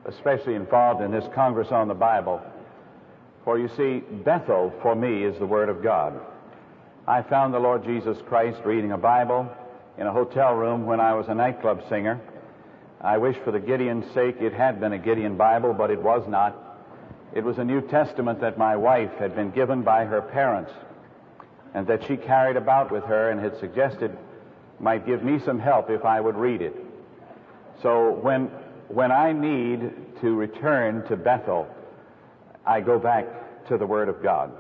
especially involved in this Congress on the Bible. For you see, Bethel for me is the Word of God. I found the Lord Jesus Christ reading a Bible in a hotel room when I was a nightclub singer. I wish for the Gideon's sake it had been a Gideon Bible, but it was not. It was a New Testament that my wife had been given by her parents and that she carried about with her and had suggested might give me some help if I would read it. So when I need to return to Bethel, I go back to the Word of God.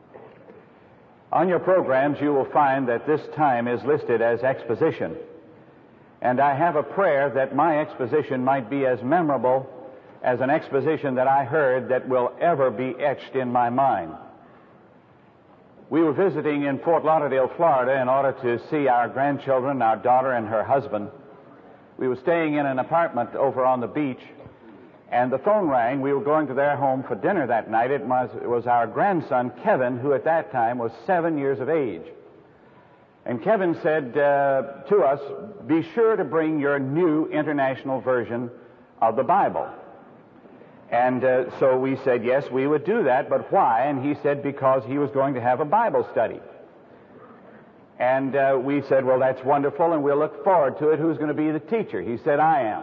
On your programs, you will find that this time is listed as exposition. And I have a prayer that my exposition might be as memorable as an exposition that I heard that will ever be etched in my mind. We were visiting in Fort Lauderdale, Florida, in order to see our grandchildren, our daughter and her husband. We were staying in an apartment over on the beach, and the phone rang. We were going to their home for dinner that night. It was our grandson, Kevin, who at that time was 7 years of age. And Kevin said to us, be sure to bring your new international version of the Bible. And so we said, yes, we would do that, but why? And he said, because he was going to have a Bible study. And we said, well, that's wonderful, and we'll look forward to it. Who's going to be the teacher? He said, I am.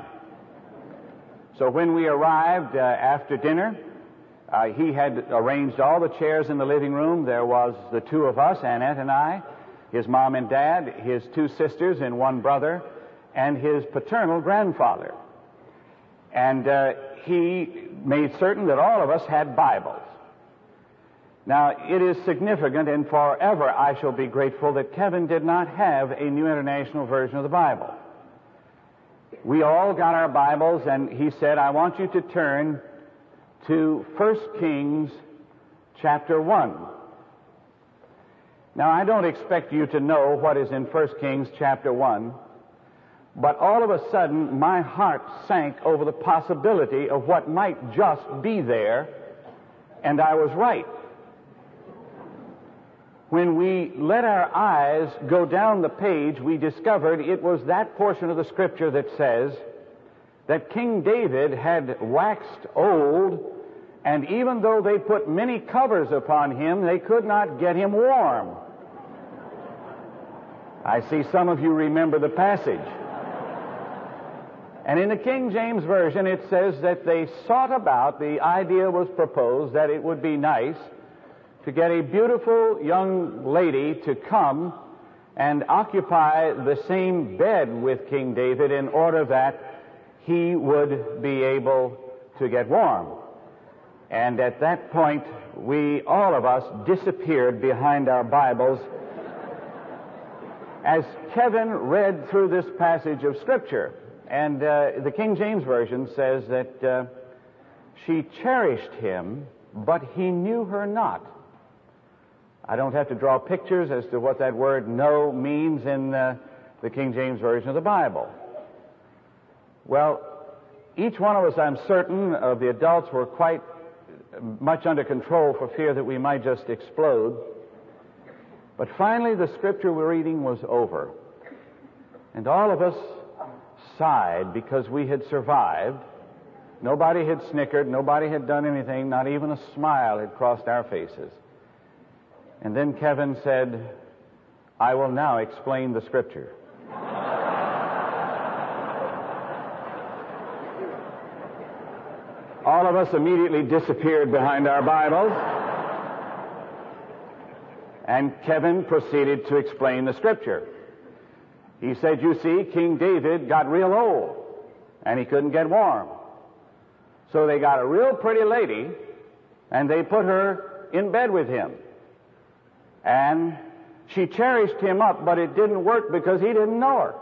So when we arrived after dinner, he had arranged all the chairs in the living room. There was the two of us, Annette and I, his mom and dad, his two sisters and one brother, and his paternal grandfather. And he made certain that all of us had Bibles. Now, it is significant, and forever I shall be grateful that Kevin did not have a New International Version of the Bible. We all got our Bibles, and he said, I want you to turn to 1 Kings chapter 1. Now, I don't expect you to know what is in 1 Kings chapter 1, but all of a sudden, my heart sank over the possibility of what might just be there, and I was right. When we let our eyes go down the page, we discovered it was that portion of the Scripture that says that King David had waxed old, and even though they put many covers upon him, they could not get him warm. I see some of you remember the passage. And in the King James Version, it says that they sought about, the idea was proposed that it would be nice to get a beautiful young lady to come and occupy the same bed with King David in order that he would be able to get warm. And at that point, we, all of us, disappeared behind our Bibles as Kevin read through this passage of Scripture. And the King James Version says that she cherished him, but he knew her not. I don't have to draw pictures as to what that word know means in the King James Version of the Bible. Well, each one of us, I'm certain, of the adults were quite much under control for fear that we might just explode. But finally, the Scripture we're reading was over. And all of us sighed because we had survived. Nobody had snickered. Nobody had done anything. Not even a smile had crossed our faces. And then Kevin said, I will now explain the Scripture. All of us immediately disappeared behind our Bibles. And Kevin proceeded to explain the Scripture. He said, you see, King David got real old, and he couldn't get warm. So they got a real pretty lady, and they put her in bed with him. And she cherished him up, but it didn't work because he didn't know her.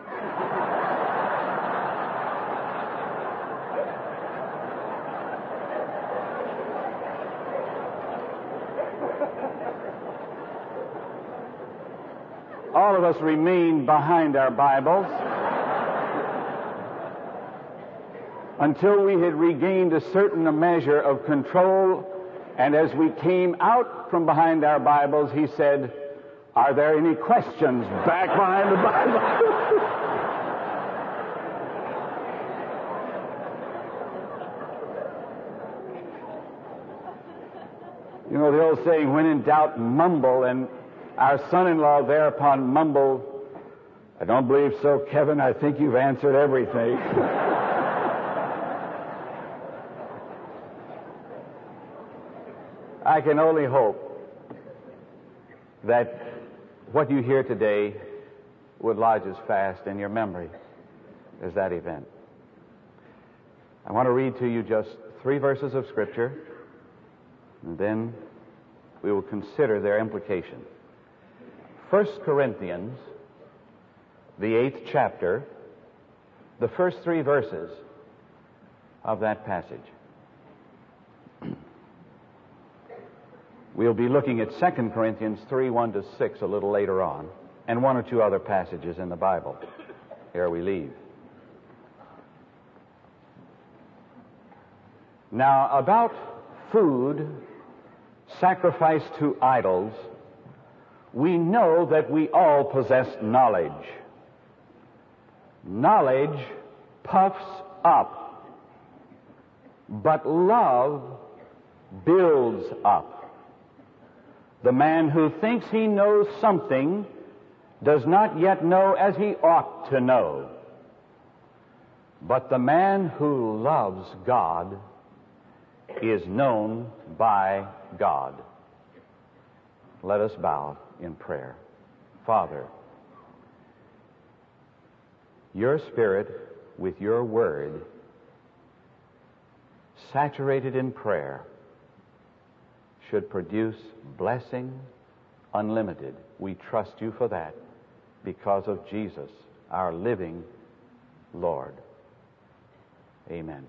All of us remained behind our Bibles until we had regained a certain measure of control. And as we came out from behind our Bibles, he said, are there any questions back behind the Bible? You know the old saying, when in doubt, mumble, and our son-in-law thereupon mumbled, I don't believe so, Kevin. I think you've answered everything. I can only hope that what you hear today would lodge as fast in your memory as that event. I want to read to you just 3 verses of Scripture, and then we will consider their implication. 1 Corinthians, the 8th chapter, the first 3 verses of that passage. We'll be looking at 2 Corinthians 3, 1-6 a little later on, and 1 or 2 other passages in the Bible ere we leave. Now, about food sacrificed to idols, we know that we all possess knowledge. Knowledge puffs up, but love builds up. The man who thinks he knows something does not yet know as he ought to know. But the man who loves God is known by God. Let us bow in prayer. Father, your Spirit with your word, saturated in prayer, should produce blessing unlimited. We trust you for that because of Jesus, our living Lord. Amen.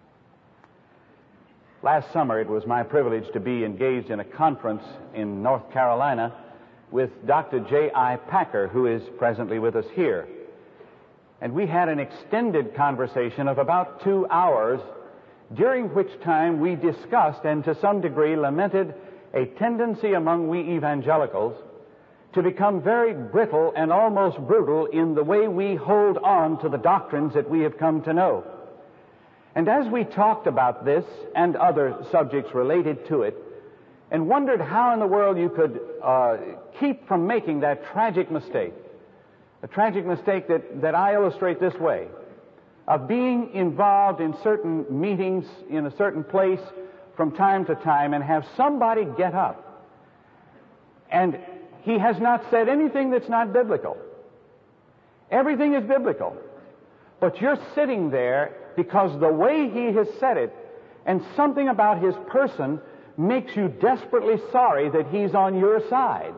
Last summer, it was my privilege to be engaged in a conference in North Carolina with Dr. J.I. Packer, who is presently with us here. And we had an extended conversation of about 2 hours, during which time we discussed and to some degree lamented a tendency among we evangelicals to become very brittle and almost brutal in the way we hold on to the doctrines that we have come to know. And as we talked about this and other subjects related to it, and wondered how in the world you could keep from making that tragic mistake, a tragic mistake that I illustrate this way, of being involved in certain meetings in a certain place from time to time and have somebody get up and he has not said anything that's not biblical. Everything is biblical. But you're sitting there because the way he has said it and something about his person makes you desperately sorry that he's on your side.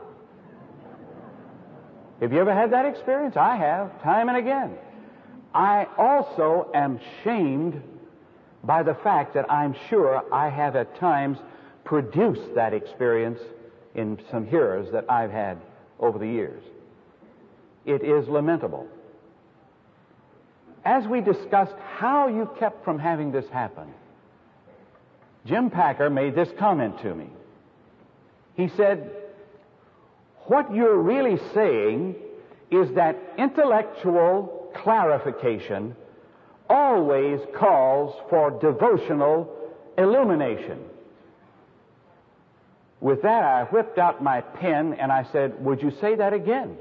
Have you ever had that experience? I have, time and again. I also am shamed by the fact that I'm sure I have at times produced that experience in some hearers that I've had over the years. It is lamentable. As we discussed how you kept from having this happen, Jim Packer made this comment to me. He said, what you're really saying is that intellectual clarification always calls for devotional illumination. With that, I whipped out my pen and I said, would you say that again?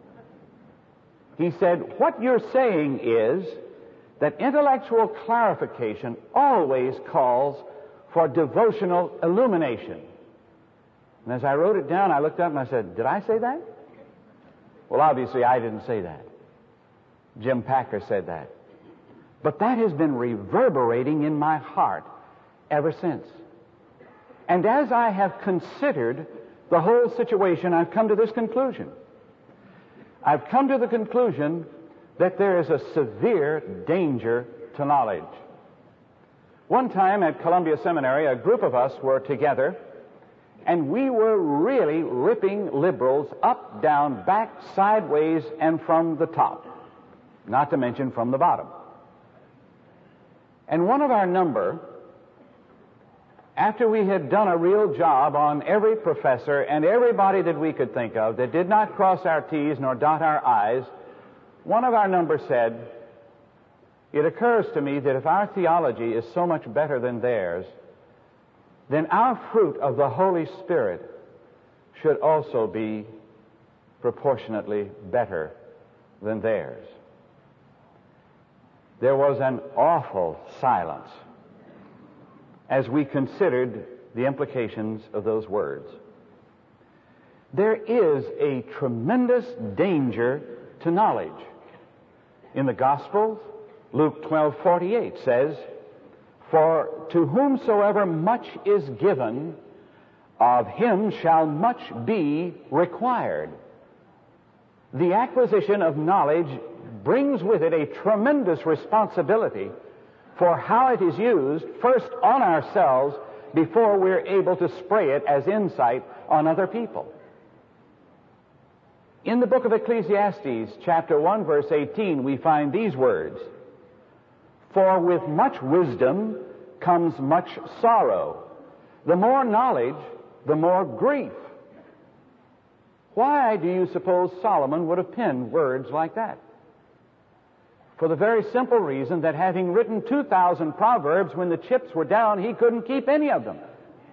He said, what you're saying is that intellectual clarification always calls for devotional illumination. And as I wrote it down, I looked up and I said, did I say that? Well, obviously I didn't say that. Jim Packer said that. But that has been reverberating in my heart ever since. And as I have considered the whole situation, I've come to this conclusion. I've come to the conclusion that there is a severe danger to knowledge. One time at Columbia Seminary, a group of us were together, and we were really ripping liberals up, down, back, sideways, and from the top, not to mention from the bottom. And one of our number, after we had done a real job on every professor and everybody that we could think of that did not cross our T's nor dot our I's, one of our number said, it occurs to me that if our theology is so much better than theirs, then our fruit of the Holy Spirit should also be proportionately better than theirs. There was an awful silence as we considered the implications of those words. There is a tremendous danger to knowledge. In the Gospels, Luke 12:48 says, "For to whomsoever much is given, of him shall much be required." The acquisition of knowledge brings with it a tremendous responsibility for how it is used, first on ourselves, before we're able to spray it as insight on other people. In the book of Ecclesiastes, chapter 1, verse 18, we find these words, "For with much wisdom comes much sorrow. The more knowledge, the more grief." Why do you suppose Solomon would have penned words like that? For the very simple reason that having written 2,000 Proverbs when the chips were down, he couldn't keep any of them.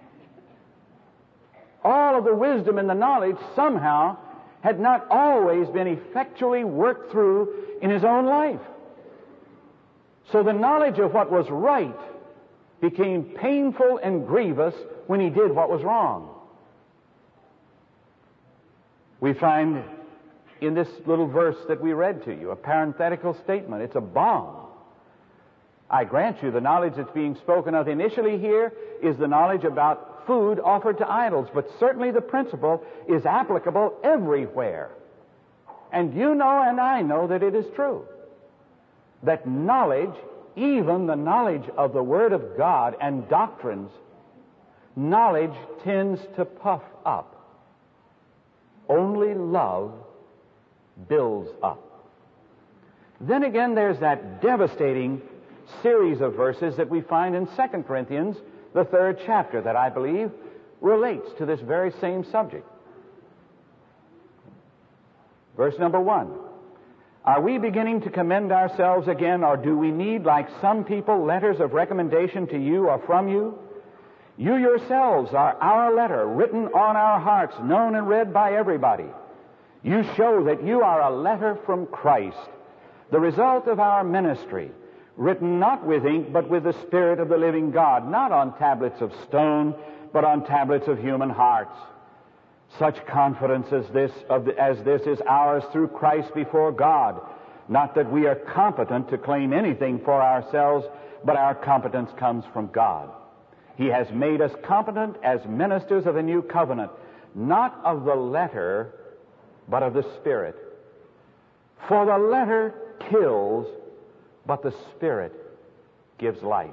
All of the wisdom and the knowledge somehow had not always been effectually worked through in his own life. So the knowledge of what was right became painful and grievous when he did what was wrong. We find in this little verse that we read to you a parenthetical statement. It's a bomb. I grant you the knowledge that's being spoken of initially here is the knowledge about food offered to idols, but certainly the principle is applicable everywhere. And you know and I know that it is true. That knowledge, even the knowledge of the Word of God and doctrines, knowledge tends to puff up. Only love builds up. Then again, there's that devastating series of verses that we find in 2 Corinthians, the 3rd chapter, that I believe relates to this very same subject. Verse number 1. "Are we beginning to commend ourselves again, or do we need, like some people, letters of recommendation to you or from you? You yourselves are our letter, written on our hearts, known and read by everybody. You show that you are a letter from Christ, the result of our ministry, written not with ink, but with the Spirit of the living God, not on tablets of stone, but on tablets of human hearts. Such confidence as this is ours through Christ before God. Not that we are competent to claim anything for ourselves, but our competence comes from God. He has made us competent as ministers of the new covenant, not of the letter, but of the Spirit. For the letter kills, but the Spirit gives life."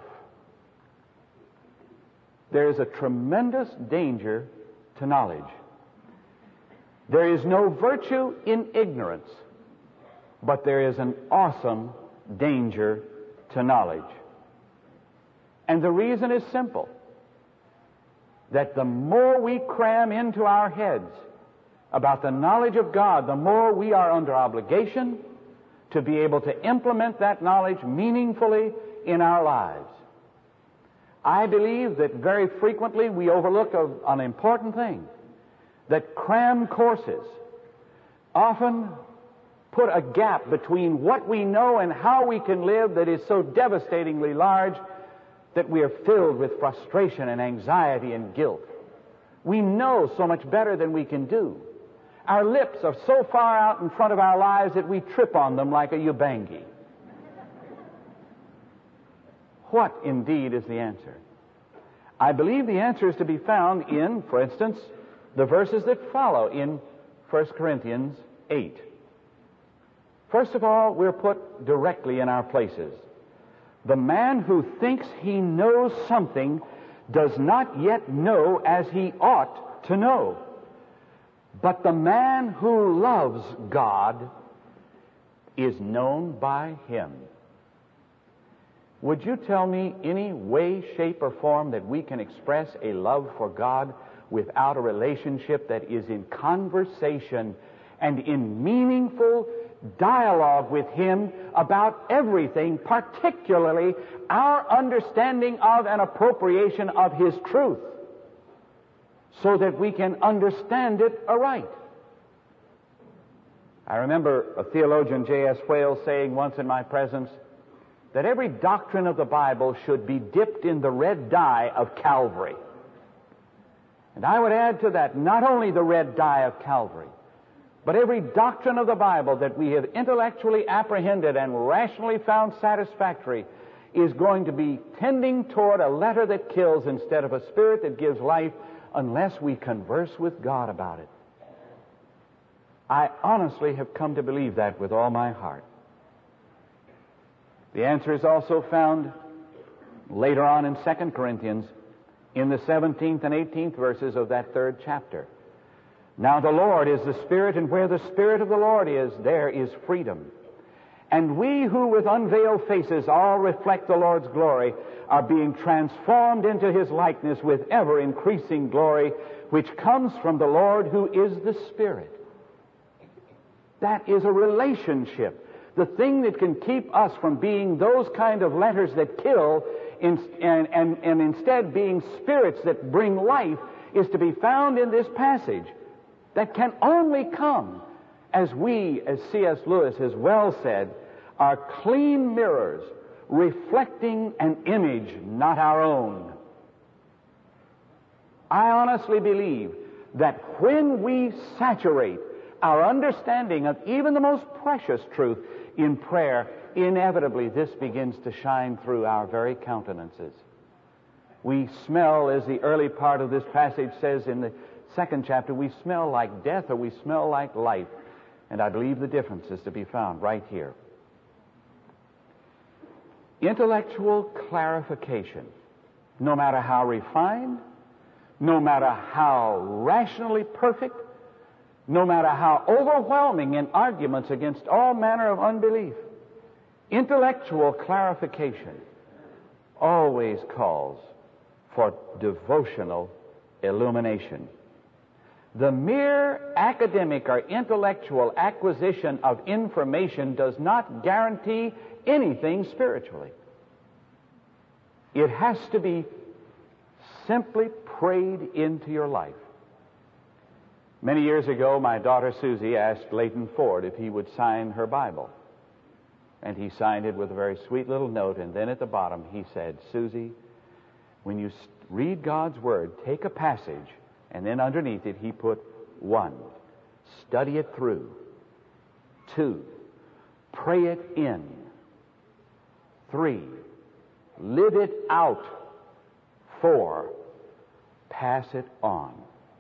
There is a tremendous danger to knowledge. There is no virtue in ignorance, but there is an awesome danger to knowledge. And the reason is simple, that the more we cram into our heads about the knowledge of God, the more we are under obligation to be able to implement that knowledge meaningfully in our lives. I believe that very frequently we overlook an important thing, that cram courses often put a gap between what we know and how we can live that is so devastatingly large that we are filled with frustration and anxiety and guilt. We know so much better than we can do. Our lips are so far out in front of our lives that we trip on them like a Ubangi. What indeed is the answer? I believe the answer is to be found in, for instance, the verses that follow in 1 Corinthians 8. First of all, we're put directly in our places. The man who thinks he knows something does not yet know as he ought to know. But the man who loves God is known by Him. Would you tell me any way, shape, or form that we can express a love for God without a relationship that is in conversation and in meaningful dialogue with Him about everything, particularly our understanding of and appropriation of His truth, so that we can understand it aright. I remember a theologian, J.S. Wales, saying once in my presence that every doctrine of the Bible should be dipped in the red dye of Calvary. And I would add to that not only the red dye of Calvary, but every doctrine of the Bible that we have intellectually apprehended and rationally found satisfactory is going to be tending toward a letter that kills instead of a spirit that gives life, unless we converse with God about it. I honestly have come to believe that with all my heart. The answer is also found later on in 2 Corinthians in the 17th and 18th verses of that 3rd chapter. Now the Lord is the Spirit, and where the Spirit of the Lord is, there is freedom. And we who with unveiled faces all reflect the Lord's glory are being transformed into His likeness with ever-increasing glory, which comes from the Lord who is the Spirit. That is a relationship. The thing that can keep us from being those kind of letters that kill and instead being spirits that bring life is to be found in this passage. That can only come as we, as C.S. Lewis has well said, are clean mirrors reflecting an image not our own. I honestly believe that when we saturate our understanding of even the most precious truth in prayer, inevitably this begins to shine through our very countenances. We smell, as the early part of this passage says in the 2nd chapter, we smell like death or we smell like life. And I believe the difference is to be found right here. Intellectual clarification, no matter how refined, no matter how rationally perfect, no matter how overwhelming in arguments against all manner of unbelief, intellectual clarification always calls for devotional illumination. The mere academic or intellectual acquisition of information does not guarantee anything spiritually. It has to be simply prayed into your life. Many years ago, my daughter Susie asked Leighton Ford if he would sign her Bible. And he signed it with a very sweet little note, and then at the bottom he said, Susie, when you read God's Word, take a passage, and then underneath it he put 1, study it through. 2, pray it in. 3, live it out. 4, pass it on.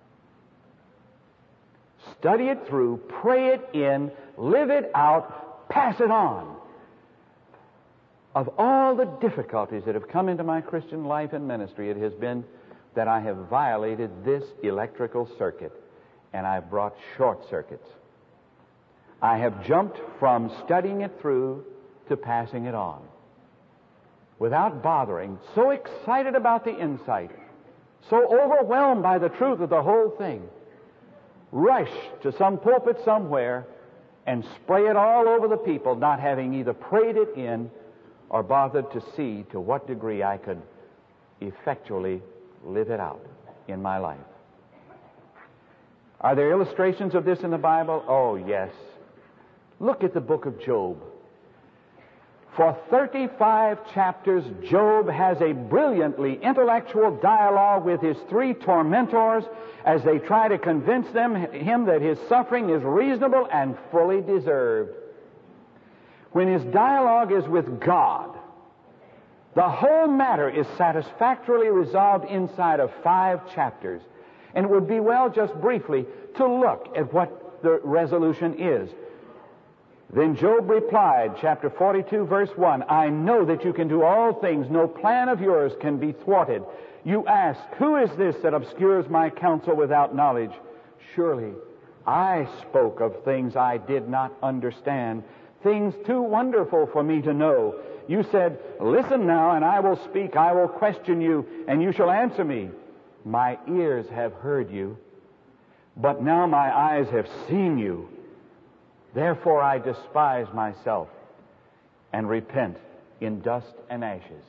Study it through, pray it in, live it out, pass it on. Of all the difficulties that have come into my Christian life and ministry, it has been that I have violated this electrical circuit, and I've brought short circuits. I have jumped from studying it through to passing it on, without bothering, so excited about the insight, so overwhelmed by the truth of the whole thing, rush to some pulpit somewhere and spray it all over the people, not having either prayed it in or bothered to see to what degree I could effectually live it out in my life. Are there illustrations of this in the Bible? Oh, yes. Look at the book of Job. For 35 chapters, Job has a brilliantly intellectual dialogue with his 3 tormentors as they try to convince him that his suffering is reasonable and fully deserved. When his dialogue is with God, the whole matter is satisfactorily resolved inside of 5 chapters. And it would be well just briefly to look at what the resolution is. Then Job replied, chapter 42, verse 1, I know that you can do all things. No plan of yours can be thwarted. You ask, who is this that obscures my counsel without knowledge? Surely I spoke of things I did not understand, things too wonderful for me to know. You said, listen now, and I will speak. I will question you, and you shall answer me. My ears have heard you, but now my eyes have seen you. Therefore I despise myself and repent in dust and ashes.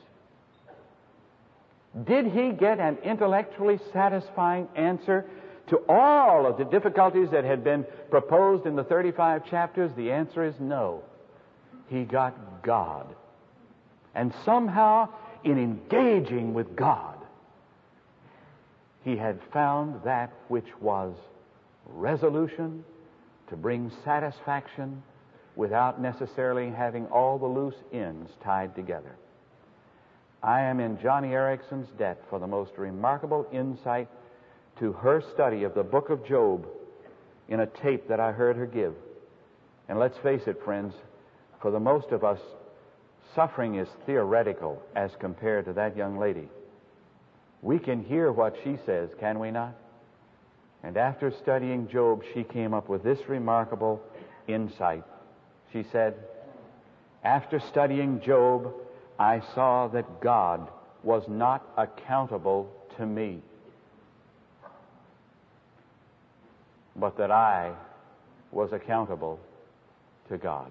Did he get an intellectually satisfying answer to all of the difficulties that had been proposed in the 35 chapters? The answer is no. He got God. And somehow, in engaging with God, he had found that which was resolution to bring satisfaction without necessarily having all the loose ends tied together. I am in Johnny Erickson's debt for the most remarkable insight to her study of the book of Job in a tape that I heard her give. And let's face it, friends, for the most of us, suffering is theoretical as compared to that young lady. We can hear what she says, can we not? And after studying Job, she came up with this remarkable insight. She said, after studying Job, I saw that God was not accountable to me, but that I was accountable to God.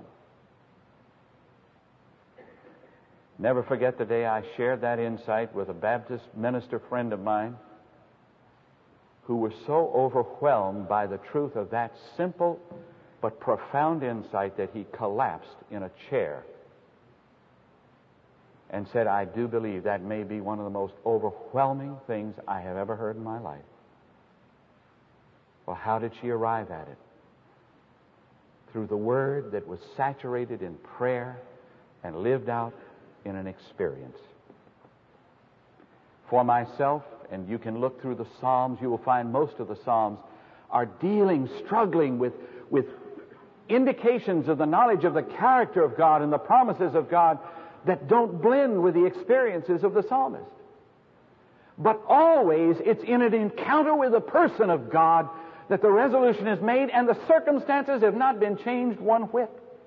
Never forget the day I shared that insight with a Baptist minister friend of mine who was so overwhelmed by the truth of that simple but profound insight that he collapsed in a chair and said, I do believe that may be one of the most overwhelming things I have ever heard in my life. Well, how did she arrive at it? Through the Word that was saturated in prayer and lived out in an experience. For myself, and you can look through the Psalms, you will find most of the Psalms are struggling with indications of the knowledge of the character of God and the promises of God that don't blend with the experiences of the psalmist. But always it's in an encounter with the person of God that the resolution is made and the circumstances have not been changed one whit.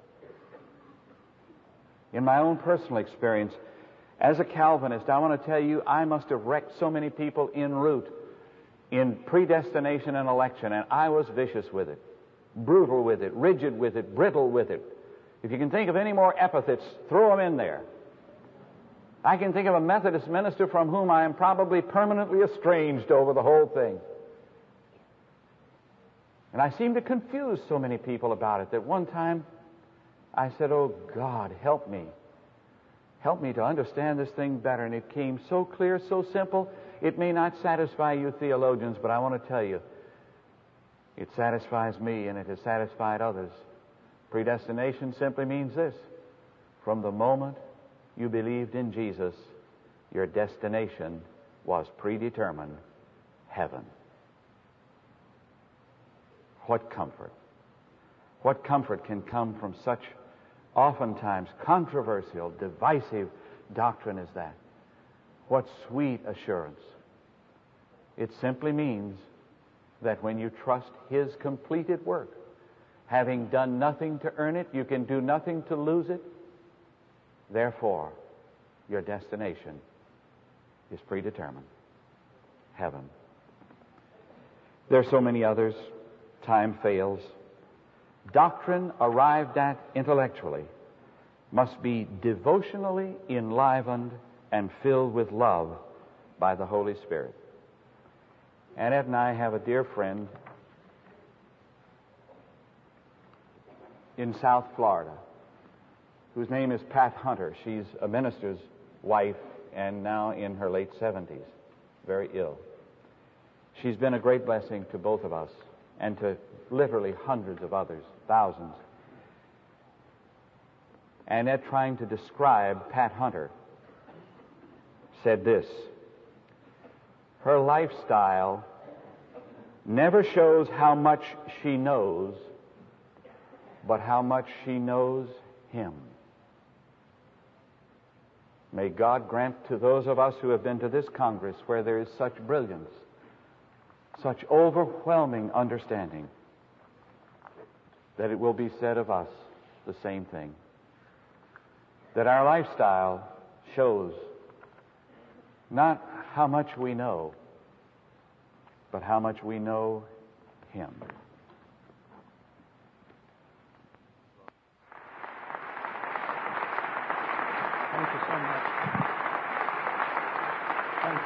In my own personal experience, as a Calvinist, I want to tell you, I must have wrecked so many people en route in predestination and election, and I was vicious with it, brutal with it, rigid with it, brittle with it. If you can think of any more epithets, throw them in there. I can think of a Methodist minister from whom I am probably permanently estranged over the whole thing. And I seem to confuse so many people about it that one time I said, oh, God, help me. Help me to understand this thing better. And it came so clear, so simple. It may not satisfy you theologians, but I want to tell you, it satisfies me and it has satisfied others. Predestination simply means this. From the moment you believed in Jesus, your destination was predetermined: heaven. What comfort. What comfort can come from such oftentimes controversial, divisive doctrine as that? What sweet assurance. It simply means that when you trust His completed work, having done nothing to earn it, you can do nothing to lose it. Therefore, your destination is predetermined: heaven. There are so many others. Time fails. Doctrine arrived at intellectually must be devotionally enlivened and filled with love by the Holy Spirit. Annette and I have a dear friend in South Florida whose name is Pat Hunter. She's a minister's wife and now in her late 70s, very ill. She's been a great blessing to both of us and to literally hundreds of others, thousands. Annette, trying to describe Pat Hunter, said this: her lifestyle never shows how much she knows, but how much she knows Him. May God grant to those of us who have been to this Congress where there is such brilliance, such overwhelming understanding, that it will be said of us the same thing. That our lifestyle shows not how much we know, but how much we know Him. Thank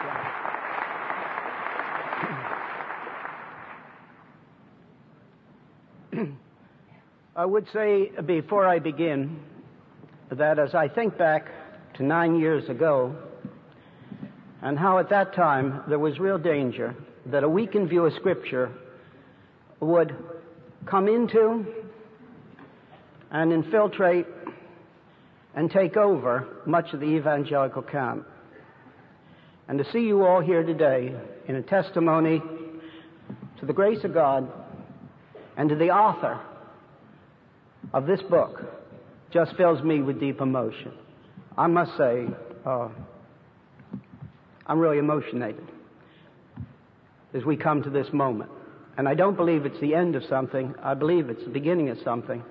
you. I would say before I begin that as I think back to 9 years ago and how at that time there was real danger that a weakened view of Scripture would come into and infiltrate and take over much of the evangelical camp. And to see you all here today in a testimony to the grace of God and to the author of this book just fills me with deep emotion. I must say, I'm really emotionated as we come to this moment. And I don't believe it's the end of something. I believe it's the beginning of something.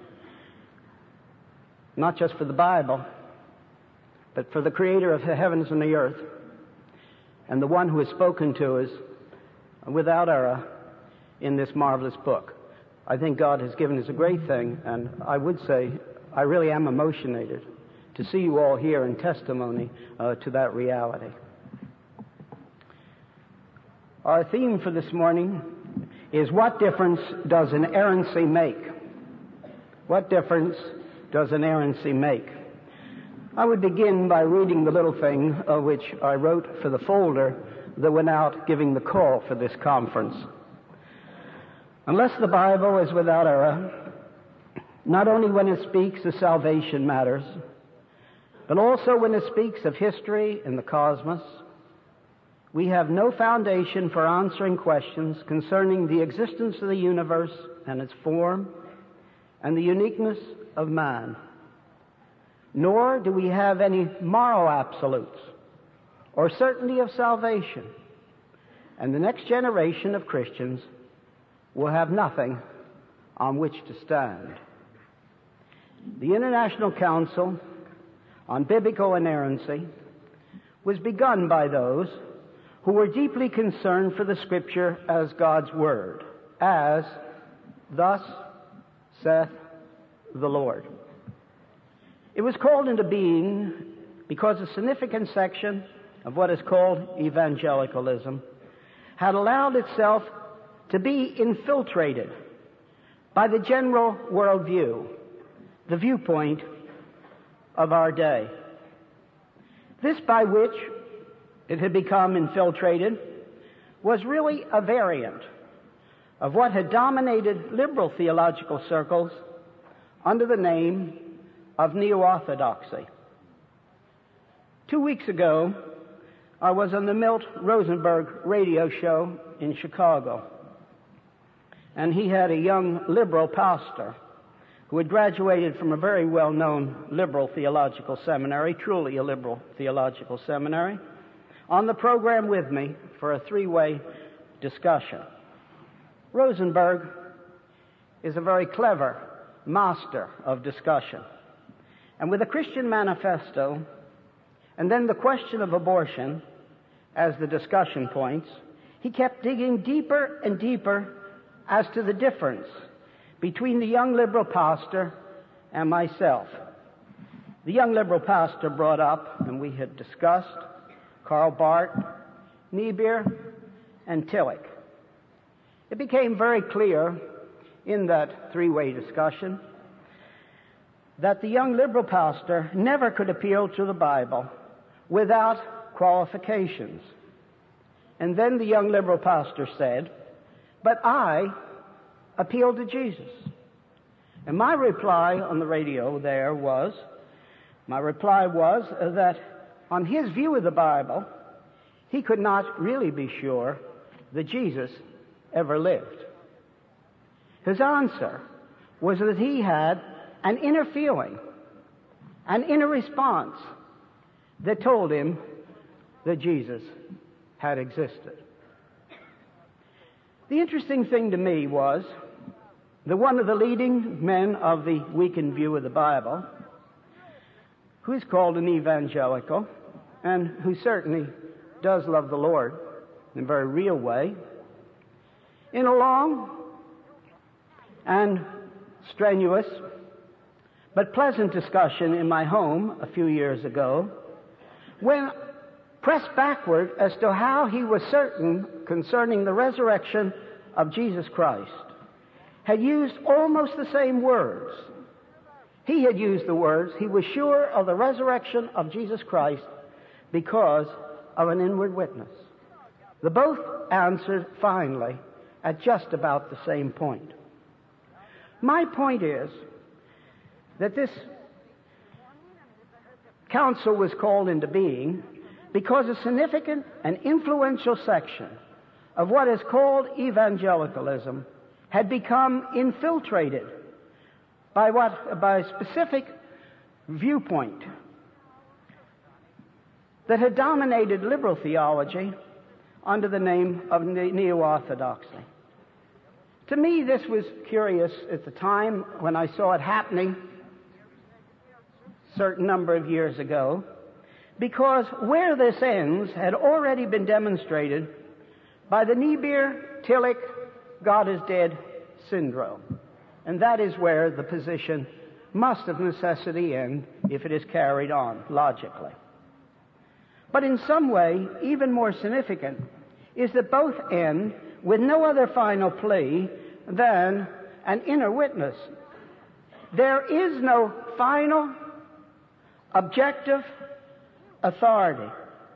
Not just for the Bible, but for the Creator of the heavens and the earth, and the one who has spoken to us without error in this marvelous book. I think God has given us a great thing, and I would say I really am emotionated to see you all here in testimony to that reality. Our theme for this morning is, what difference does inerrancy make? What difference does inerrancy make? I would begin by reading the little thing which I wrote for the folder that went out giving the call for this conference. Unless the Bible is without error, not only when it speaks of salvation matters, but also when it speaks of history and the cosmos, we have no foundation for answering questions concerning the existence of the universe and its form and the uniqueness of man. Nor do we have any moral absolutes or certainty of salvation. And the next generation of Christians will have nothing on which to stand. The International Council on Biblical Inerrancy was begun by those who were deeply concerned for the Scripture as God's Word, as thus saith the Lord. It was called into being because a significant section of what is called evangelicalism had allowed itself to be infiltrated by the general worldview, the viewpoint of our day. This by which it had become infiltrated was really a variant of what had dominated liberal theological circles under the name of neo-orthodoxy. 2 weeks ago, I was on the Milt Rosenberg radio show in Chicago, and he had a young liberal pastor who had graduated from a very well-known liberal theological seminary, truly a liberal theological seminary, on the program with me for a three-way discussion. Rosenberg is a very clever master of discussion. And with a Christian manifesto, and then the question of abortion as the discussion points, he kept digging deeper and deeper as to the difference between the young liberal pastor and myself. The young liberal pastor brought up, and we had discussed, Karl Barth, Niebuhr, and Tillich. It became very clear in that three-way discussion that the young liberal pastor never could appeal to the Bible without qualifications. And then the young liberal pastor said, "But I appeal to Jesus." And my reply on the radio there was that on his view of the Bible, he could not really be sure that Jesus ever lived. His answer was that he had an inner feeling, an inner response that told him that Jesus had existed. The interesting thing to me was that one of the leading men of the weakened view of the Bible, who is called an evangelical, and who certainly does love the Lord in a very real way, in a long and strenuous but pleasant discussion in my home a few years ago, when pressed backward as to how he was certain concerning the resurrection of Jesus Christ, had used almost the same words. He had used the words, he was sure of the resurrection of Jesus Christ because of an inward witness. The both answered finally at just about the same point. My point is that this council was called into being because a significant and influential section of what is called evangelicalism had become infiltrated by a specific viewpoint that had dominated liberal theology under the name of neo-orthodoxy. To me, this was curious at the time when I saw it happening a certain number of years ago, because where this ends had already been demonstrated by the Niebuhr-Tillich God is dead syndrome. And that is where the position must of necessity end if it is carried on logically. But in some way, even more significant, is that both end with no other final plea than an inner witness. There is no final, objective authority.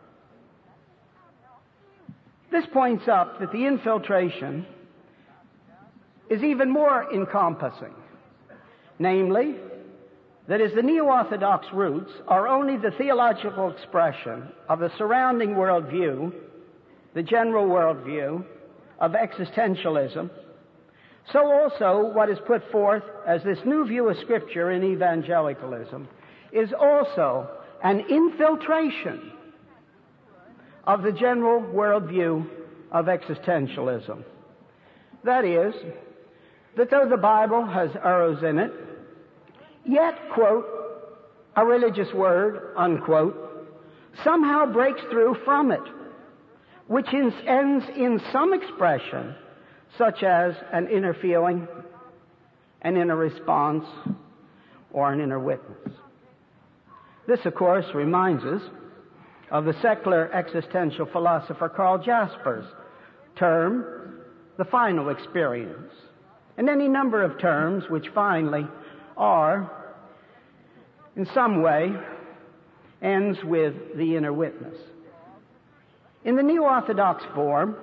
This points up that the infiltration is even more encompassing. Namely, that as the neo-orthodox roots are only the theological expression of the surrounding worldview, the general worldview of existentialism, so also what is put forth as this new view of Scripture in evangelicalism is also an infiltration of the general worldview of existentialism. That is, that though the Bible has arrows in it, yet, quote, a religious word, unquote, somehow breaks through from it, which ends in some expression, such as an inner feeling, an inner response, or an inner witness. This, of course, reminds us of the secular existential philosopher Karl Jasper's term, the final experience, and any number of terms which finally are, in some way, ends with the inner witness. In the neo-orthodox form,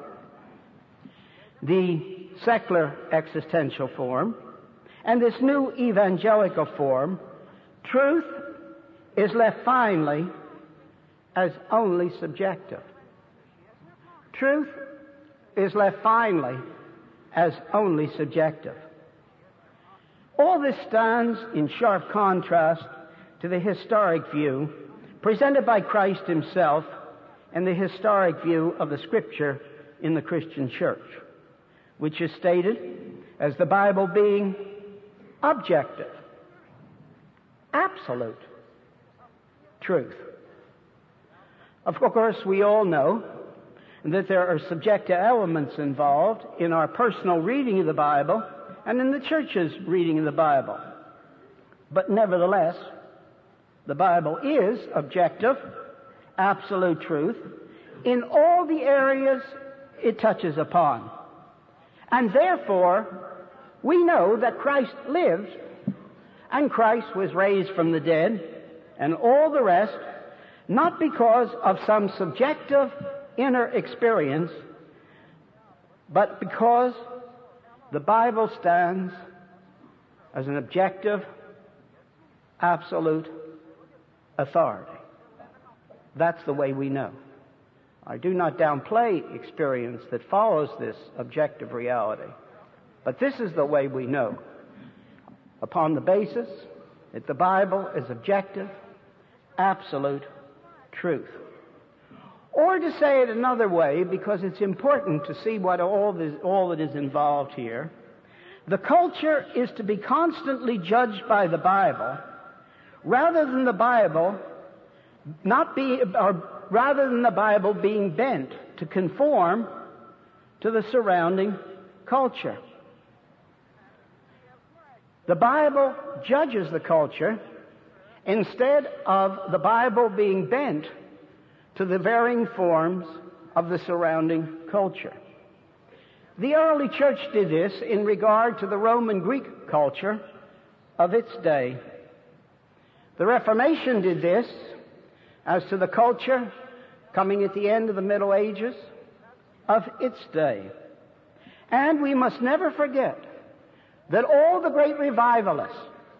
the secular existential form, and this new evangelical form, truth is left finally as only subjective. Truth is left finally as only subjective. All this stands in sharp contrast to the historic view presented by Christ himself and the historic view of the Scripture in the Christian church, which is stated as the Bible being objective, absolute truth. Of course, we all know that there are subjective elements involved in our personal reading of the Bible and in the church's reading of the Bible. But nevertheless, the Bible is objective, absolute truth in all the areas it touches upon. And therefore, we know that Christ lived and Christ was raised from the dead and all the rest, not because of some subjective inner experience, but because the Bible stands as an objective, absolute authority. That's the way we know. I do not downplay experience that follows this objective reality, but this is the way we know, upon the basis that the Bible is objective, absolute truth. Or to say it another way, because it's important to see what all that is involved here, the culture is to be constantly judged by the Bible, rather than the Bible being bent to conform to the surrounding culture. The Bible judges the culture instead of the Bible being bent to the varying forms of the surrounding culture. The early church did this in regard to the Roman Greek culture of its day. The Reformation did this as to the culture coming at the end of the Middle Ages of its day. And we must never forget that all the great revivalists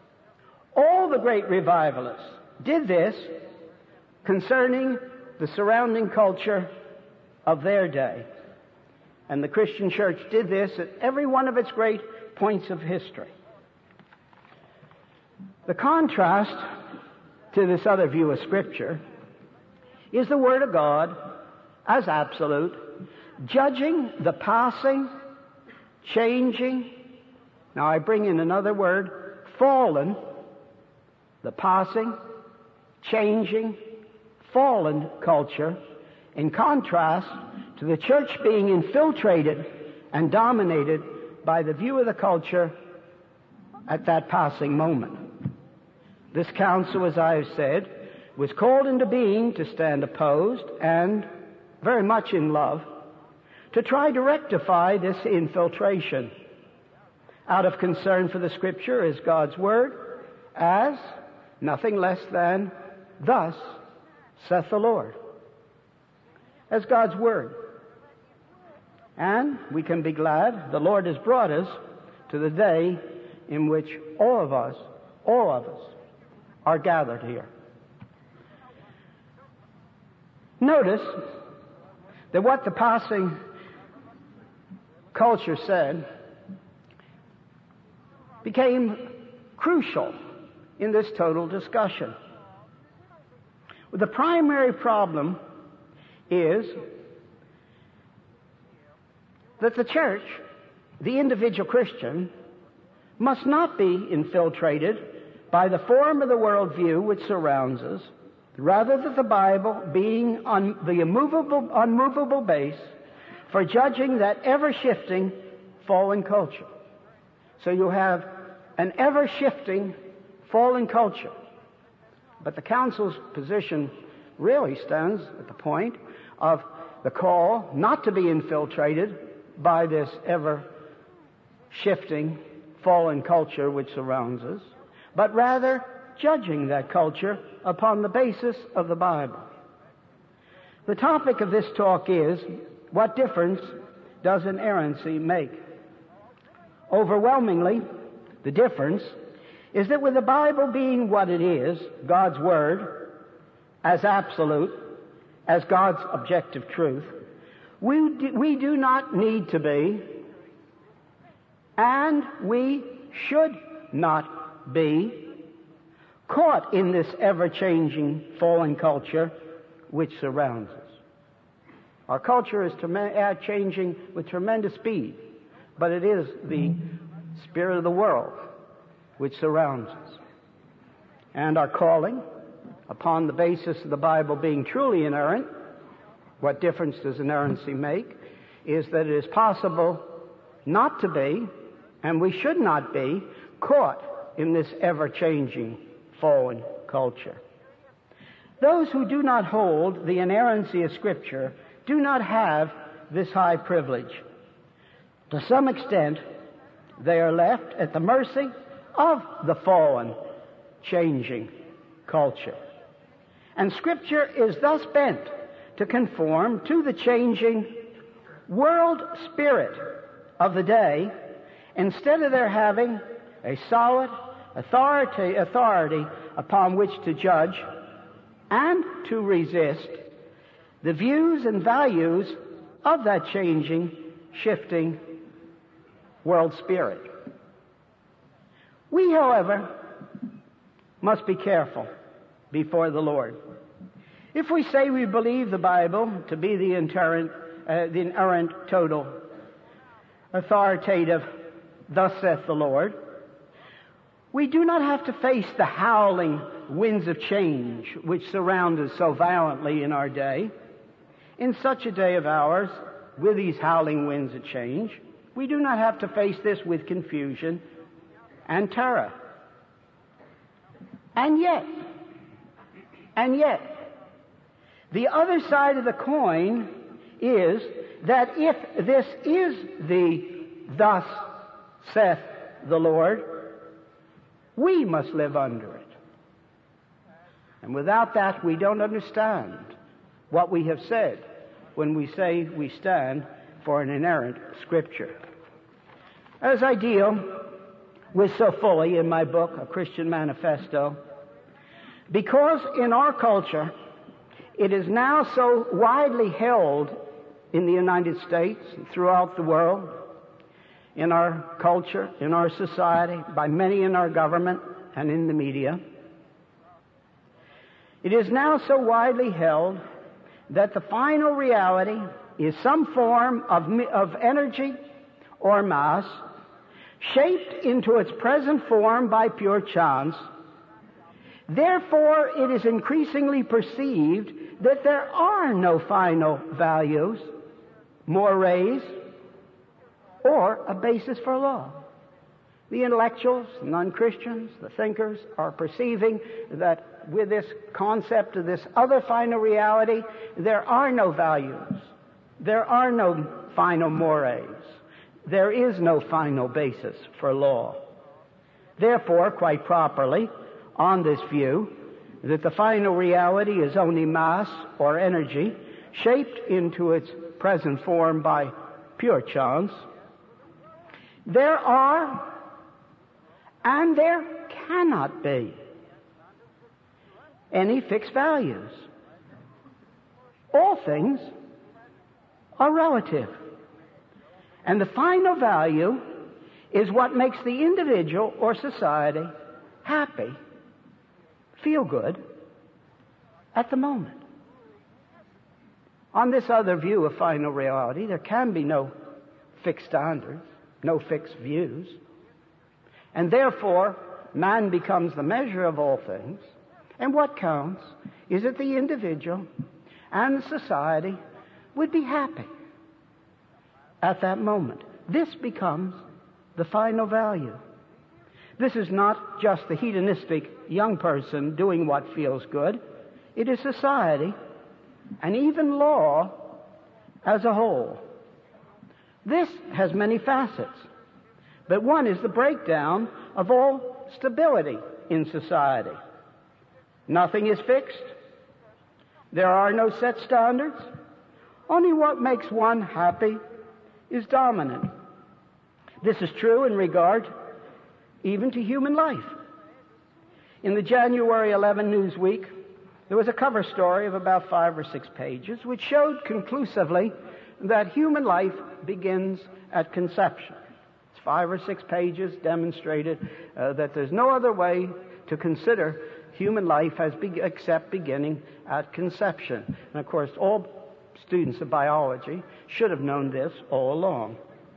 did this concerning the surrounding culture of their day. And the Christian church did this at every one of its great points of history. The contrast to this other view of Scripture is the Word of God as absolute, judging the passing, changing, now I bring in another word, fallen, the passing, changing, fallen culture, in contrast to the church being infiltrated and dominated by the view of the culture at that passing moment. This council, as I have said, was called into being to stand opposed and very much in love to try to rectify this infiltration out of concern for the Scripture as God's Word, as nothing less than thus saith the Lord, as God's Word. And we can be glad the Lord has brought us to the day in which all of us are gathered here. Notice that what the passing culture said became crucial in this total discussion. The primary problem is that the church, the individual Christian, must not be infiltrated by the form of the worldview which surrounds us, rather than the Bible being on the unmovable base for judging that ever-shifting fallen culture. So you have an ever-shifting fallen culture. But the Council's position really stands at the point of the call not to be infiltrated by this ever-shifting fallen culture which surrounds us, but rather judging that culture upon the basis of the Bible. The topic of this talk is, what difference does inerrancy make? Overwhelmingly, the difference is that with the Bible being what it is, God's Word, as absolute, as God's objective truth, we do not need to be, and we should not be, caught in this ever-changing fallen culture which surrounds us. Our culture is changing with tremendous speed, but it is the spirit of the world which surrounds us. And our calling, upon the basis of the Bible being truly inerrant, what difference does inerrancy make, is that it is possible not to be, and we should not be, caught in this ever-changing fallen culture. Those who do not hold the inerrancy of Scripture do not have this high privilege. To some extent, they are left at the mercy of the fallen, changing culture. And Scripture is thus bent to conform to the changing world spirit of the day, instead of their having a solid authority upon which to judge and to resist the views and values of that changing, shifting world spirit. We, however, must be careful before the Lord. If we say we believe the Bible to be the inerrant, total, authoritative, thus saith the Lord, we do not have to face the howling winds of change which surround us so violently in our day. In such a day of ours, with these howling winds of change, we do not have to face this with confusion and terror. And yet, The other side of the coin is that if this is the "thus saith the Lord," we must live under it. And without that, we don't understand what we have said when we say we stand for an inerrant Scripture. As I deal with so fully in my book, A Christian Manifesto, because in our culture, it is now so widely held in the United States and throughout the world, in our culture, in our society, by many in our government and in the media. It is now so widely held that the final reality is some form of energy or mass shaped into its present form by pure chance. Therefore, it is increasingly perceived that there are no final values, mores, or a basis for law. The intellectuals, non-Christians, the thinkers are perceiving that with this concept of this other final reality, there are no values. There are no final mores. There is no final basis for law. Therefore, quite properly, on this view, that the final reality is only mass or energy shaped into its present form by pure chance, there are and there cannot be any fixed values. All things are relative. And the final value is what makes the individual or society happy, feel good at the moment. On this other view of final reality, there can be no fixed standards, no fixed views. And therefore, man becomes the measure of all things. And what counts is that the individual and the society would be happy at that moment. This becomes the final value. This is not just the hedonistic young person doing what feels good. It is society and even law as a whole. This has many facets, but one is the breakdown of all stability in society. Nothing is fixed. There are no set standards. Only what makes one happy is dominant. This is true in regard even to human life. In the January 11 Newsweek, there was a cover story of about 5 or 6 pages which showed conclusively that human life begins at conception. It's 5 or 6 pages demonstrated that there's no other way to consider human life except beginning at conception. And of course, all students of biology should have known this all along.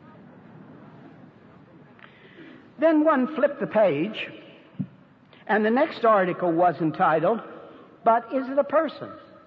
Then one flipped the page, and the next article was entitled, "But is it a person?"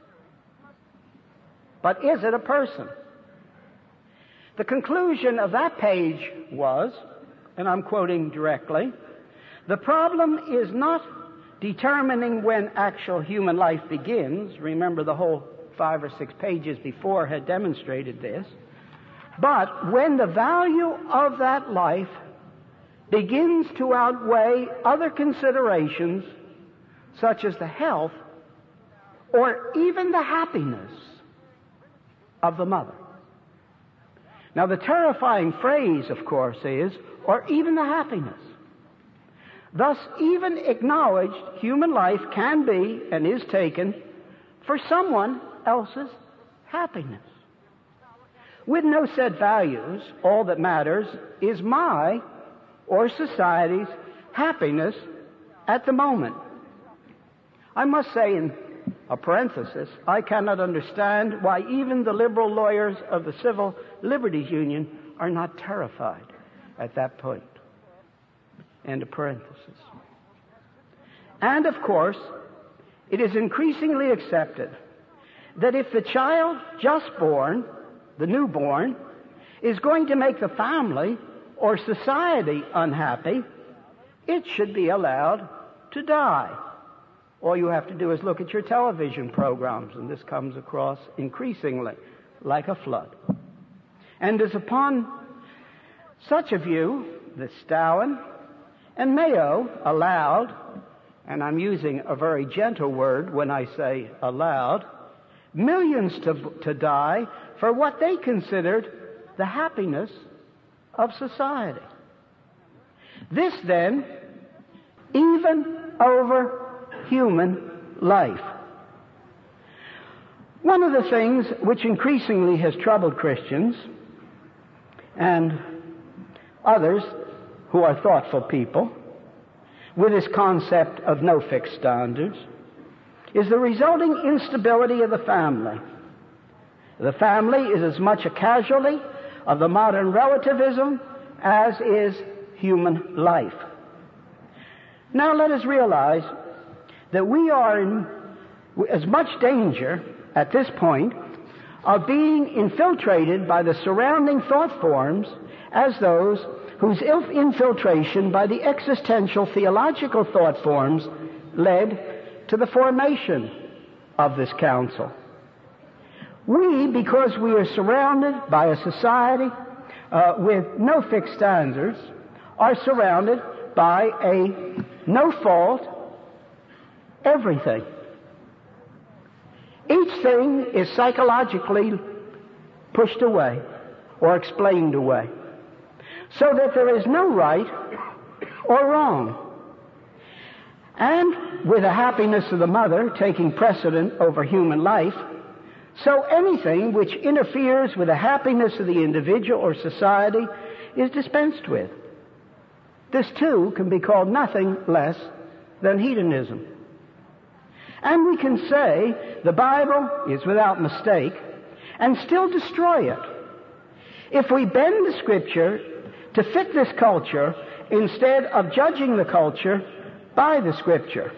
But is it a person? The conclusion of that page was, and I'm quoting directly, "The problem is not determining when actual human life begins." Remember, the whole 5 or 6 pages before had demonstrated this. "But when the value of that life begins to outweigh other considerations, such as the health or even the happiness of the mother." Now, the terrifying phrase, of course, is, "or even the happiness." Thus, even acknowledged human life can be and is taken for someone else's happiness. With no set values, all that matters is my or society's happiness at the moment. I must say in a parenthesis, I cannot understand why even the liberal lawyers of the Civil Liberties Union are not terrified at that point. End of parenthesis. And of course, it is increasingly accepted that if the child just born, the newborn, is going to make the family or society unhappy, it should be allowed to die. All you have to do is look at your television programs, and this comes across increasingly like a flood. And as upon such a view that Stalin and Mayo allowed, and I'm using a very gentle word when I say allowed, millions to die for what they considered the happiness of society. This then, even over human life. One of the things which increasingly has troubled Christians and others who are thoughtful people with this concept of no fixed standards is the resulting instability of the family. The family is as much a casualty of the modern relativism as is human life. Now let us realize that we are in as much danger at this point of being infiltrated by the surrounding thought forms as those whose infiltration by the existential theological thought forms led to the formation of this council. We, because we are surrounded by a society with no fixed standards, are surrounded by a no-fault everything. Each thing is psychologically pushed away or explained away, so that there is no right or wrong. And with the happiness of the mother taking precedent over human life, so anything which interferes with the happiness of the individual or society is dispensed with. This too can be called nothing less than hedonism. And we can say the Bible is without mistake and still destroy it if we bend the Scripture to fit this culture instead of judging the culture by the Scripture.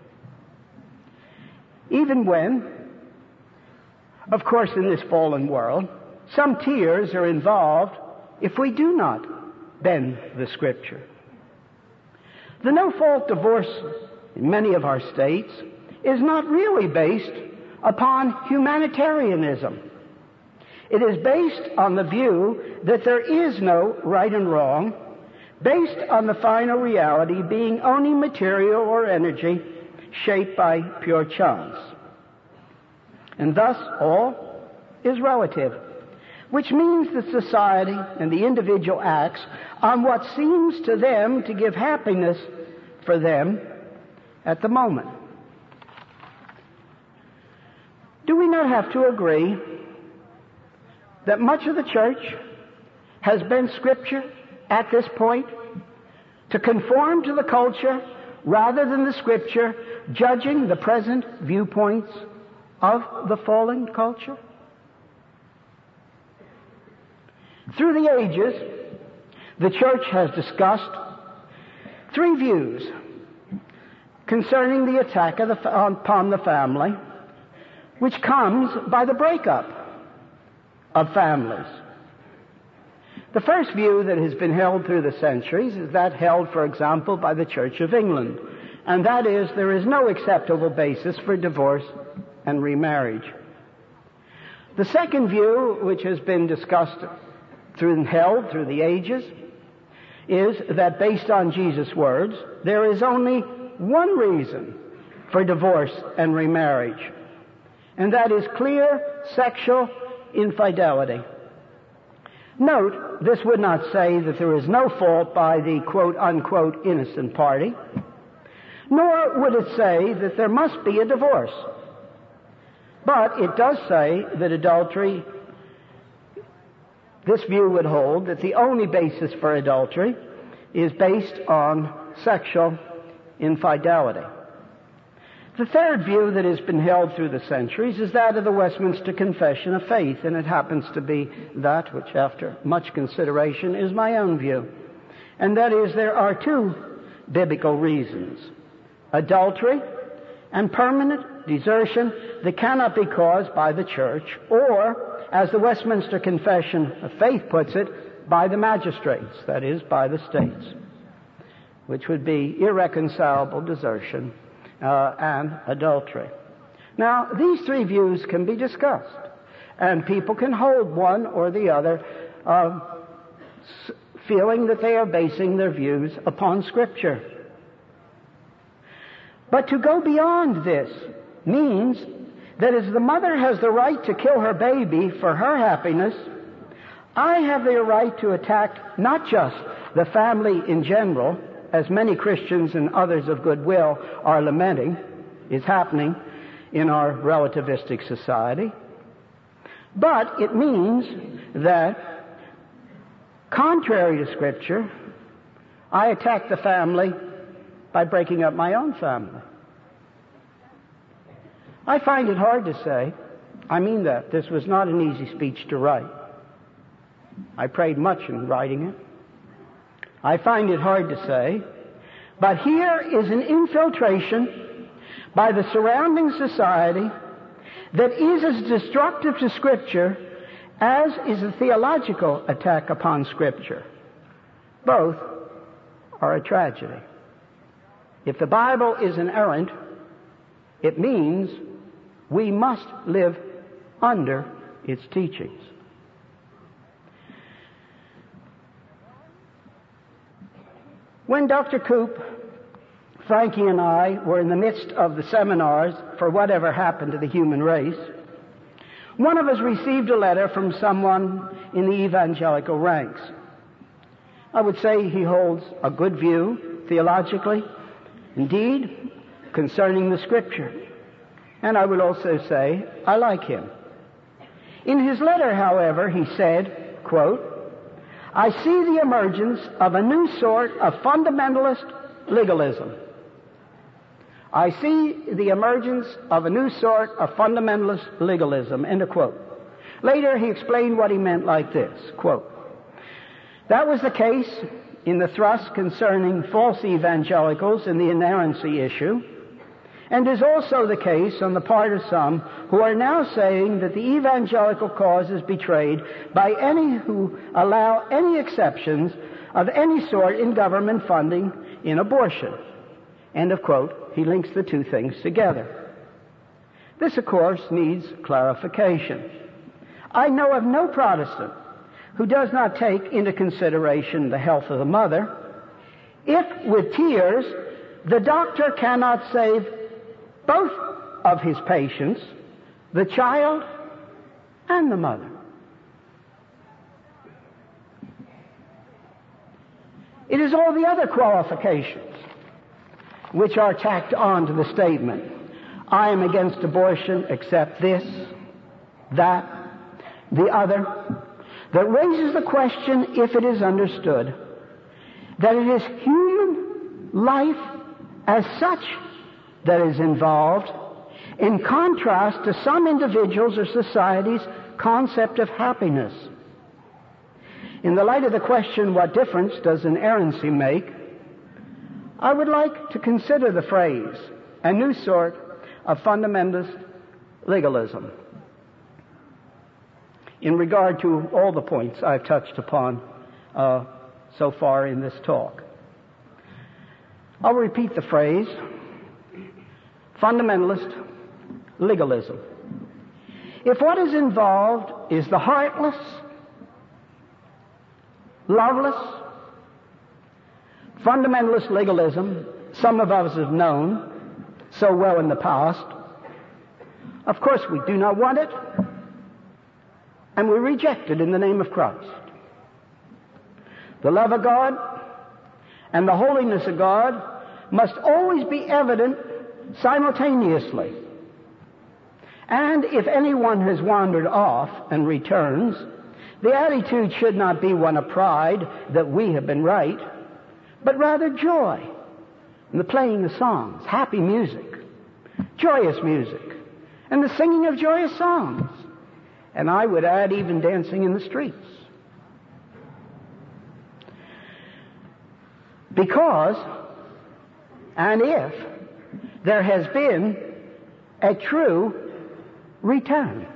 Even when, of course, in this fallen world, some tears are involved if we do not bend the Scripture. The no-fault divorce in many of our states is not really based upon humanitarianism. It is based on the view that there is no right and wrong, based on the final reality being only material or energy shaped by pure chance. And thus all is relative, which means that society and the individual acts on what seems to them to give happiness for them at the moment. Do we not have to agree that much of the church has bent Scripture at this point to conform to the culture rather than the Scripture judging the present viewpoints of the fallen culture? Through the ages, the church has discussed three views concerning the attack upon the family, which comes by the breakup of families. The first view that has been held through the centuries is that held, for example, by the Church of England, and that is there is no acceptable basis for divorce and remarriage. The second view, which has been discussed and held through the ages, is that based on Jesus' words, there is only one reason for divorce and remarriage, and that is clear sexual infidelity. Note, this would not say that there is no fault by the quote-unquote innocent party, nor would it say that there must be a divorce. But it does say that adultery, this view would hold that the only basis for adultery is based on sexual infidelity. The third view that has been held through the centuries is that of the Westminster Confession of Faith, and it happens to be that which, after much consideration, is my own view. And that is there are two biblical reasons: adultery and permanent desertion that cannot be caused by the church, or, as the Westminster Confession of Faith puts it, by the magistrates, that is, by the states, which would be irreconcilable desertion and adultery. Now, these three views can be discussed, and people can hold one or the other, feeling that they are basing their views upon Scripture. But to go beyond this means that as the mother has the right to kill her baby for her happiness, I have the right to attack not just the family in general, as many Christians and others of goodwill are lamenting is happening in our relativistic society, but it means that, contrary to Scripture, I attack the family by breaking up my own family. I find it hard to say. I mean that. This was not an easy speech to write. I prayed much in writing it. I find it hard to say. But here is an infiltration by the surrounding society that is as destructive to Scripture as is a theological attack upon Scripture. Both are a tragedy. If the Bible is inerrant, it means we must live under its teachings. When Dr. Coop, Frankie, and I were in the midst of the seminars for Whatever Happened to the Human Race, one of us received a letter from someone in the evangelical ranks. I would say he holds a good view, theologically, indeed, concerning the Scripture. And I would also say I like him. In his letter, however, he said, quote, I see the emergence of a new sort of fundamentalist legalism. I see the emergence of a new sort of fundamentalist legalism, end of quote. Later, he explained what he meant like this, quote, that was the case in the thrust concerning false evangelicals and the inerrancy issue, and is also the case on the part of some who are now saying that the evangelical cause is betrayed by any who allow any exceptions of any sort in government funding in abortion. End of quote. He links the two things together. This, of course, needs clarification. I know of no Protestant who does not take into consideration the health of the mother if, with tears, the doctor cannot save both of his patients, the child and the mother. It is all the other qualifications which are tacked on to the statement, I am against abortion except this, that, the other, that raises the question, if it is understood, that it is human life as such that is involved, in contrast to some individuals or societies' concept of happiness. In the light of the question, what difference does inerrancy make, I would like to consider the phrase, a new sort of fundamentalist legalism, in regard to all the points I've touched upon so far in this talk. I'll repeat the phrase, fundamentalist legalism. If what is involved is the heartless, loveless, fundamentalist legalism some of us have known so well in the past, of course we do not want it, and we reject it in the name of Christ. The love of God and the holiness of God must always be evident simultaneously. And if anyone has wandered off and returns, the attitude should not be one of pride that we have been right, but rather joy in the playing of songs, happy music, joyous music, and the singing of joyous songs. And I would add even dancing in the streets. Because, and if, there has been a true return.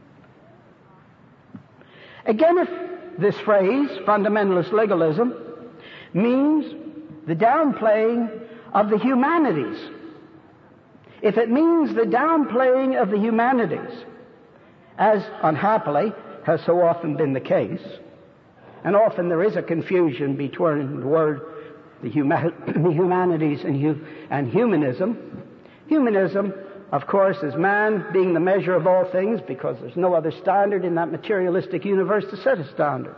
Again, if this phrase, fundamentalist legalism, means the downplaying of the humanities if it means the downplaying of the humanities, as unhappily has so often been the case, and often there is a confusion between the word the humanities and humanism. Humanism, of course, is man being the measure of all things, because there's no other standard in that materialistic universe to set a standard.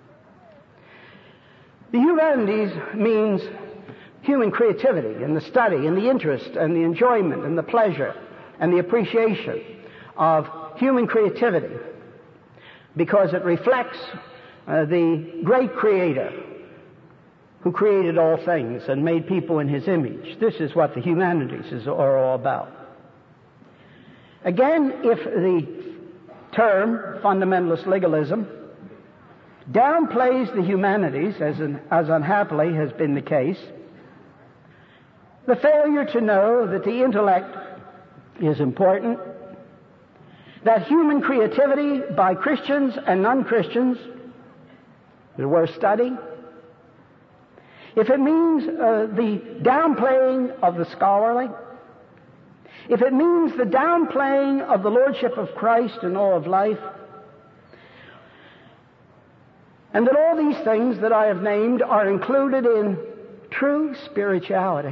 The humanities means human creativity and the study and the interest and the enjoyment and the pleasure and the appreciation of human creativity, because it reflects the great Creator who created all things and made people in His image. This is what the humanities are all about. Again, if the term fundamentalist legalism downplays the humanities, as unhappily has been the case, the failure to know that the intellect is important, that human creativity by Christians and non-Christians is worth studying, if it means the downplaying of the scholarly, if it means the downplaying of the Lordship of Christ in all of life, and that all these things that I have named are included in true spirituality,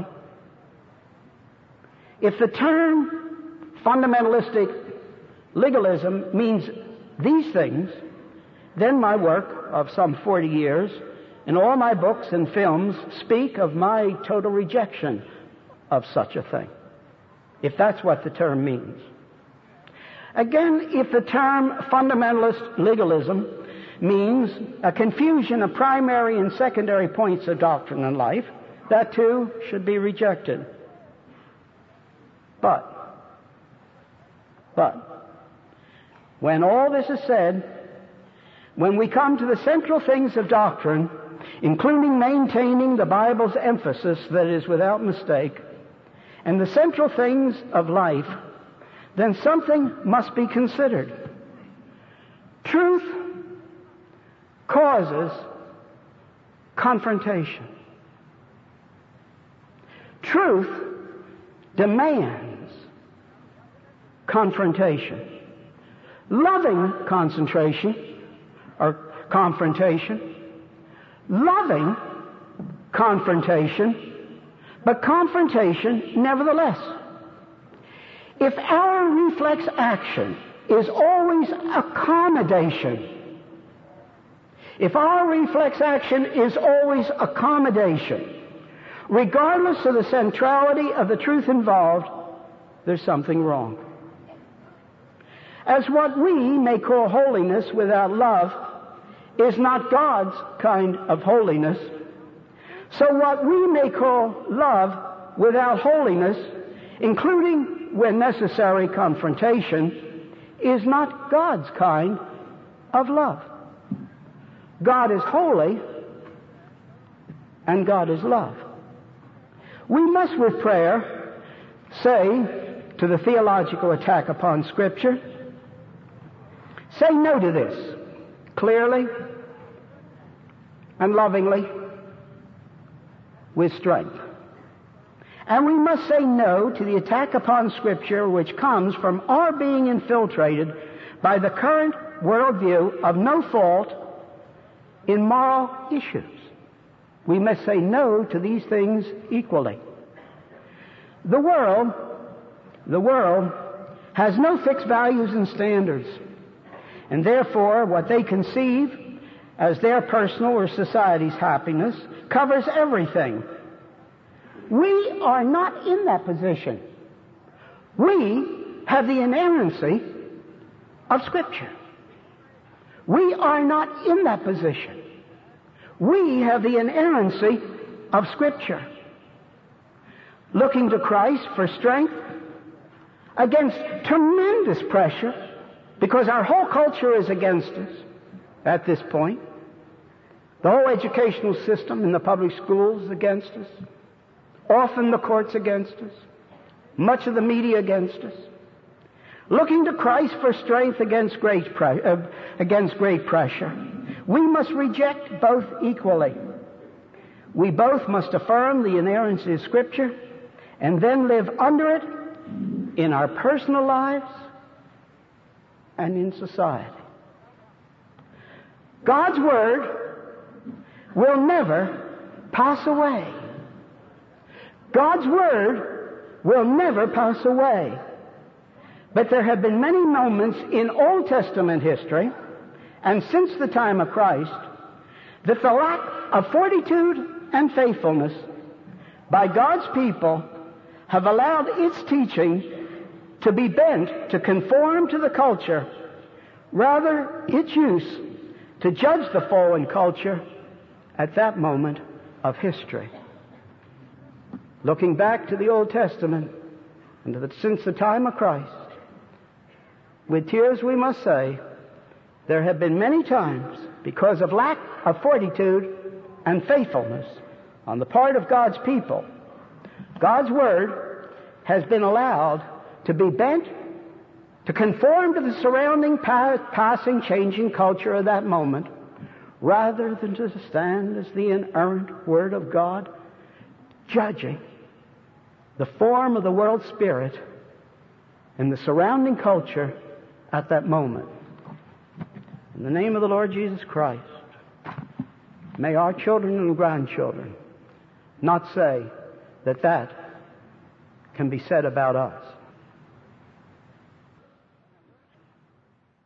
if the term fundamentalistic legalism means these things, then my work of some 40 years and all my books and films speak of my total rejection of such a thing, if that's what the term means. Again, if the term fundamentalist legalism means a confusion of primary and secondary points of doctrine in life, that too should be rejected. But, when all this is said, when we come to the central things of doctrine, including maintaining the Bible's emphasis that is without mistake, and the central things of life, then something must be considered. Truth causes confrontation. Truth demands confrontation. Loving concentration or confrontation, loving confrontation, but confrontation nevertheless. If our reflex action is always accommodation, if our reflex action is always accommodation, regardless of the centrality of the truth involved, there's something wrong. As what we may call holiness without love is not God's kind of holiness, so what we may call love without holiness, including when necessary confrontation, is not God's kind of love. God is holy and God is love. We must, with prayer, say to the theological attack upon Scripture, say no to this clearly and lovingly with strength. And we must say no to the attack upon Scripture which comes from our being infiltrated by the current worldview of no fault in moral issues. We must say no to these things equally. The world has no fixed values and standards, and therefore what they conceive as their personal or society's happiness covers everything. We are not in that position. We have the inerrancy of Scripture. We are not in that position. We have the inerrancy of Scripture. Looking to Christ for strength against tremendous pressure, because our whole culture is against us at this point. The whole educational system in the public schools is against us. Often the courts against us. Much of the media against us. Looking to Christ for strength against great pressure. We must reject both equally. We both must affirm the inerrancy of Scripture and then live under it in our personal lives and in society. God's Word will never pass away. God's Word will never pass away. But there have been many moments in Old Testament history, and since the time of Christ, that the lack of fortitude and faithfulness by God's people have allowed its teaching to be bent to conform to the culture, rather its use to judge the fallen culture at that moment of history. Looking back to the Old Testament and since the time of Christ, with tears we must say, there have been many times, because of lack of fortitude and faithfulness on the part of God's people, God's Word has been allowed to be bent to conform to the surrounding, passing, changing culture of that moment, rather than to stand as the inerrant Word of God, judging the form of the world spirit and the surrounding culture at that moment. In the name of the Lord Jesus Christ, may our children and grandchildren not say that that can be said about us.